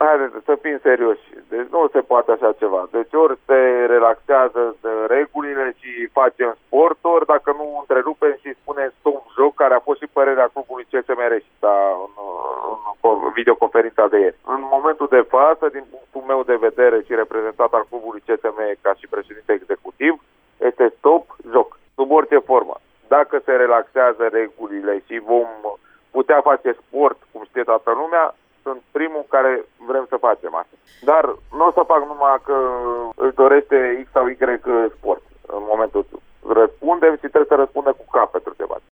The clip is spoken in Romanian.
să fim serioși. Deci nu se poate așa ceva. Deci ori se relaxează regulile și facem sport, ori dacă nu întrerupem și spunem stop joc, care a fost și părerea clubului CSM Reșița în videoconferința de ieri. În momentul de față, din punctul meu de vedere și reprezentat al clubului CSM ca și președinte executiv, este stop joc, sub orice formă. Dacă se relaxează regulile și vom putea face sport, cum știe toată lumea, sunt primul care vrem să facem asta. Dar nu o să fac numai că își dorește X sau Y sport în momentul. Răspundem și trebuie să răspundem cu cap pentru ceva.